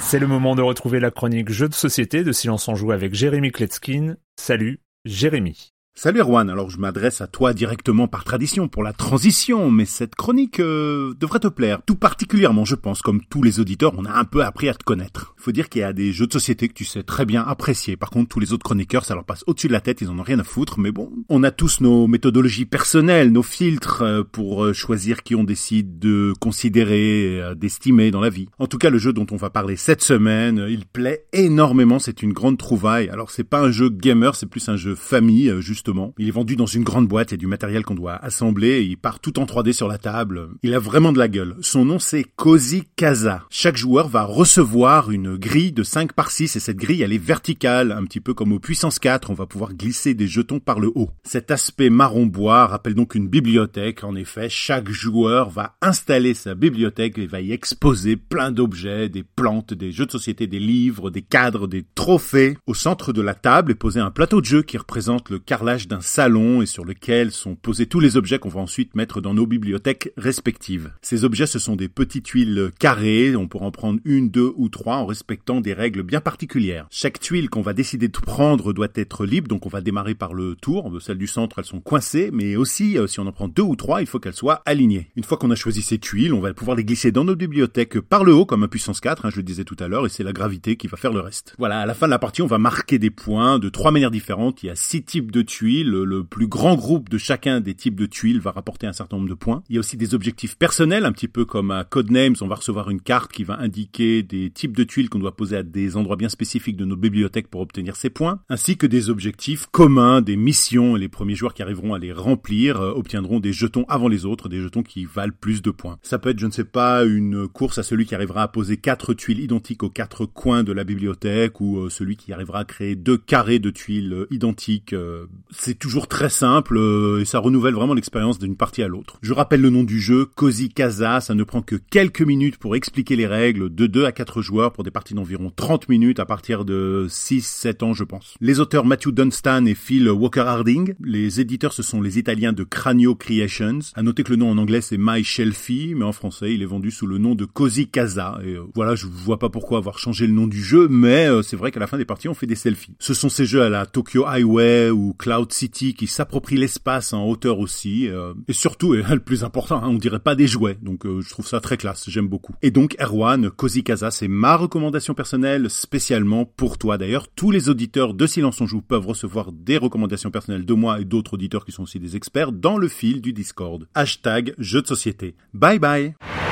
C'est le moment de retrouver la chronique Jeux de société de Silence on Joue avec Jérémy Kletzkin. Salut, Jérémy. Salut Erwan, alors je m'adresse à toi directement par tradition pour la transition, mais cette chronique devrait te plaire. Tout particulièrement, je pense, comme tous les auditeurs, on a un peu appris à te connaître. Il faut dire qu'il y a des jeux de société que tu sais très bien apprécier. Par contre, tous les autres chroniqueurs, ça leur passe au-dessus de la tête, ils en ont rien à foutre. Mais bon, on a tous nos méthodologies personnelles, nos filtres pour choisir qui on décide de considérer, d'estimer dans la vie. En tout cas, le jeu dont on va parler cette semaine, il plaît énormément, c'est une grande trouvaille. Alors c'est pas un jeu gamer, c'est plus un jeu famille, justement. Il est vendu dans une grande boîte, il y a du matériel qu'on doit assembler, il part tout en 3D sur la table. Il a vraiment de la gueule. Son nom c'est Cozy Casa. Chaque joueur va recevoir une grille de 5 par 6 et cette grille elle est verticale, un petit peu comme au Puissance 4, on va pouvoir glisser des jetons par le haut. Cet aspect marron bois rappelle donc une bibliothèque. En effet, chaque joueur va installer sa bibliothèque et va y exposer plein d'objets, des plantes, des jeux de société, des livres, des cadres, des trophées. Au centre de la table est posé un plateau de jeu qui représente le carrelage d'un salon et sur lequel sont posés tous les objets qu'on va ensuite mettre dans nos bibliothèques respectives. Ces objets, ce sont des petites tuiles carrées, on pourra en prendre une, deux ou trois en respectant des règles bien particulières. Chaque tuile qu'on va décider de prendre doit être libre, donc on va démarrer par le tour. Celles du centre, elles sont coincées, mais aussi, si on en prend deux ou trois, il faut qu'elles soient alignées. Une fois qu'on a choisi ces tuiles, on va pouvoir les glisser dans nos bibliothèques par le haut, comme un Puissance 4, je le disais tout à l'heure, et c'est la gravité qui va faire le reste. Voilà, à la fin de la partie, on va marquer des points de 3 manières différentes. Il y a 6 types de tuiles. Le plus grand groupe de chacun des types de tuiles va rapporter un certain nombre de points. Il y a aussi des objectifs personnels, un petit peu comme à Codenames, on va recevoir une carte qui va indiquer des types de tuiles qu'on doit poser à des endroits bien spécifiques de nos bibliothèques pour obtenir ces points, ainsi que des objectifs communs, des missions, et les premiers joueurs qui arriveront à les remplir obtiendront des jetons avant les autres, des jetons qui valent plus de points. Ça peut être, je ne sais pas, une course à celui qui arrivera à poser 4 tuiles identiques aux 4 coins de la bibliothèque, ou celui qui arrivera à créer 2 carrés de tuiles identiques. C'est toujours très simple et ça renouvelle vraiment l'expérience d'une partie à l'autre. Je rappelle le nom du jeu, Cozy Casa, ça ne prend que quelques minutes pour expliquer les règles, de 2 à 4 joueurs pour des parties d'environ 30 minutes à partir de 6-7 ans je pense. Les auteurs Matthew Dunstan et Phil Walker-Harding, les éditeurs ce sont les Italiens de Cranio Creations. À noter que le nom en anglais c'est My Shelfie, mais en français il est vendu sous le nom de Cozy Casa. Et voilà, je vois pas pourquoi avoir changé le nom du jeu, mais c'est vrai qu'à la fin des parties on fait des selfies. Ce sont ces jeux à la Tokyo Highway ou Cloud City qui s'approprient l'espace en hauteur aussi, et surtout, et le plus important, on dirait pas des jouets, donc je trouve ça très classe, j'aime beaucoup. Et donc Erwan, Cozy Casa, c'est ma recommandation personnelle spécialement pour toi. D'ailleurs, tous les auditeurs de Silence on Joue peuvent recevoir des recommandations personnelles de moi et d'autres auditeurs qui sont aussi des experts dans le fil du Discord. #jeux de société. Bye bye.